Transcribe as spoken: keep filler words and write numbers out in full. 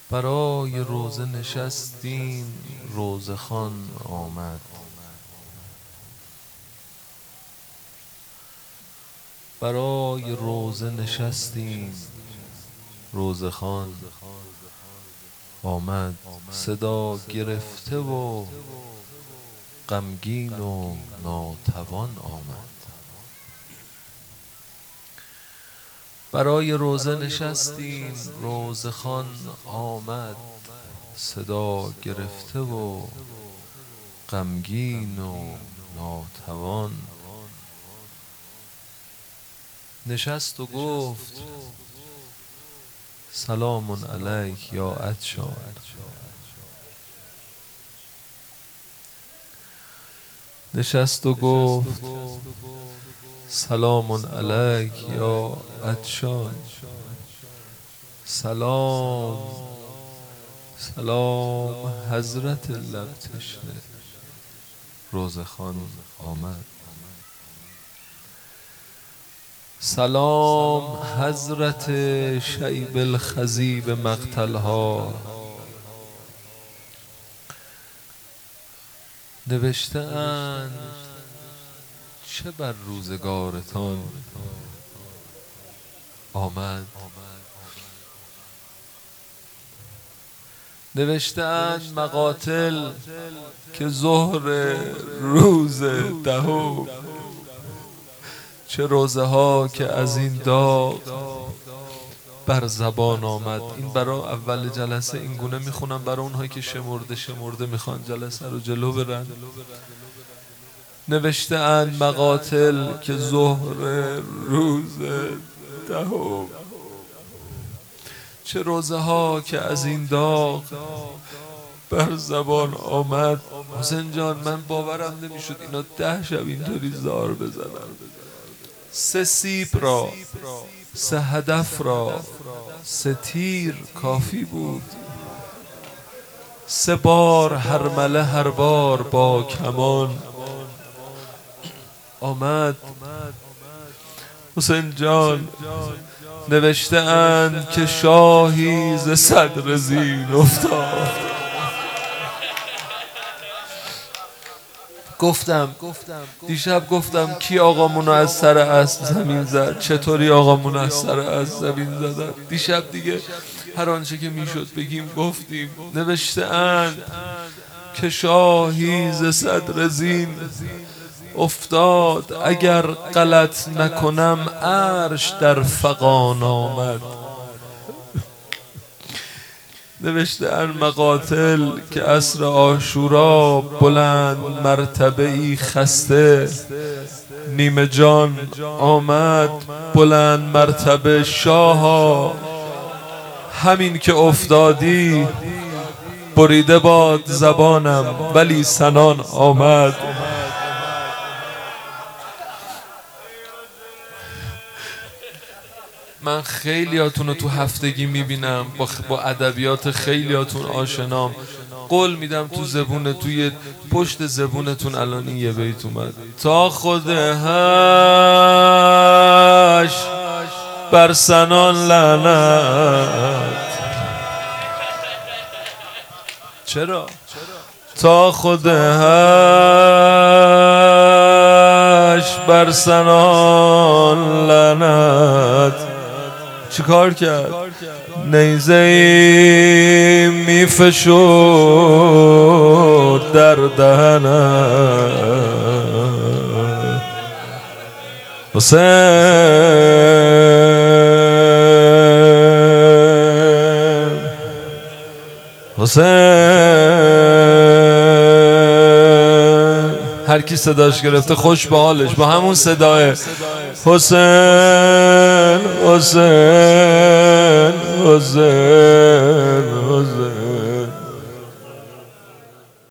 برای روزه نشستیم روزه خوان آمد. برای روزه نشستیم روزه خوان آمد. صدا گرفته و غمگین و ناتوان آمد. برای روزه نشستیم روزه خوان آمد. صدا گرفته و غمگین و ناتوان نشست و گفت سلام علیک یا عطشان. نشست و گفت سلام علیک یا عطشان. سلام سلام حضرت لب تشنه روزه خوان آمد. سلام حضرت شیب الخضیب مقتلها. نوشته اند چه بر روزگارتان آمد. نوشته اند مقاتل که ظهر روز دهم، چه روزه ها که از این داغ بر زبان آمد. این برای اول جلسه این گونه میخونم برای اونهایی که شمرده شمرده میخوان جلسه رو جلو برن. نوشته اند مقاتل که ظهر روز دهم، چه روزه ها که از این داغ بر زبان آمد. حسین جان من باورم نمیشد اینا ده شب اینطوری زار بزنن. سه سیب را، سه هدف را، سه تیر کافی بود. سه بار هرمله هر بار با کمان آمد. حسین جان نوشته اند که شاهی ز صدر زین افتاد. گفتم دیشب گفتم کی آقامونو از سر اسب زمین زد، چطوری آقامونو از سر اسب زمین زدن. دیشب دیگه هر آنچه که میشد بگیم گفتیم. نوشته اند که شاهی ز صدر زین افتاد، اگر غلط نکنم عرش در فغان آمد. نوشته اند مقاتل که عصر عاشورا بلند مرتبه ای خسته نیمه جان آمد. بلند مرتبه شاها همین که افتادی بریده باد زبانم ولی سنان آمد. من خیلیاتون رو تو هفتگی میبینم، با, با ادبیات خیلیاتون آشنام. قول میدم تو زبون توی پشت زبونتون الان این یه بیت اومد. تا خود هش بر سنان لعنت. چرا؟ تا خود هش بر سنان لعنت. چی کار کرد؟ نیزه ای میفشد در دهنم. حسین حسین هر کی صداش گرفته خوش به حالش با همون صداه حسین حسین حسین